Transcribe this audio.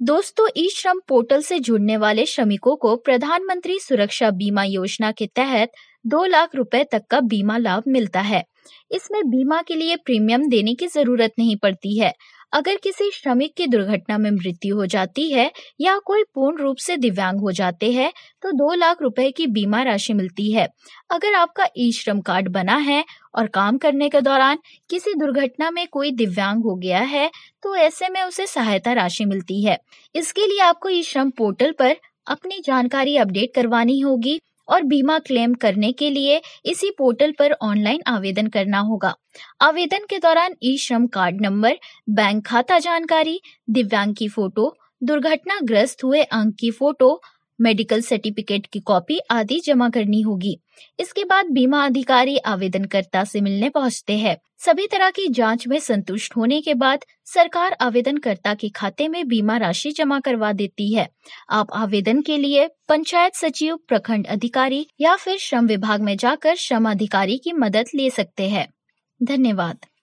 दोस्तों, ई श्रम पोर्टल से जुड़ने वाले श्रमिकों को प्रधानमंत्री सुरक्षा बीमा योजना के तहत 2 लाख रुपए तक का बीमा लाभ मिलता है। इसमें बीमा के लिए प्रीमियम देने की जरूरत नहीं पड़ती है। अगर किसी श्रमिक की दुर्घटना में मृत्यु हो जाती है या कोई पूर्ण रूप से दिव्यांग हो जाते हैं, तो 2 लाख रुपए की बीमा राशि मिलती है। अगर आपका ई श्रम कार्ड बना है और काम करने के दौरान किसी दुर्घटना में कोई दिव्यांग हो गया है, तो ऐसे में उसे सहायता राशि मिलती है। इसके लिए आपको ई श्रम पोर्टल पर अपनी जानकारी अपडेट करवानी होगी और बीमा क्लेम करने के लिए इसी पोर्टल पर ऑनलाइन आवेदन करना होगा। आवेदन के दौरान ई श्रम कार्ड नंबर, बैंक खाता जानकारी, दिव्यांग की फोटो, दुर्घटनाग्रस्त हुए अंग की फोटो, मेडिकल सर्टिफिकेट की कॉपी आदि जमा करनी होगी। इसके बाद बीमा अधिकारी आवेदनकर्ता से मिलने पहुंचते हैं। सभी तरह की जांच में संतुष्ट होने के बाद सरकार आवेदनकर्ता के खाते में बीमा राशि जमा करवा देती है। आप आवेदन के लिए पंचायत सचिव, प्रखंड अधिकारी या फिर श्रम विभाग में जाकर श्रम अधिकारी की मदद ले सकते हैं। धन्यवाद।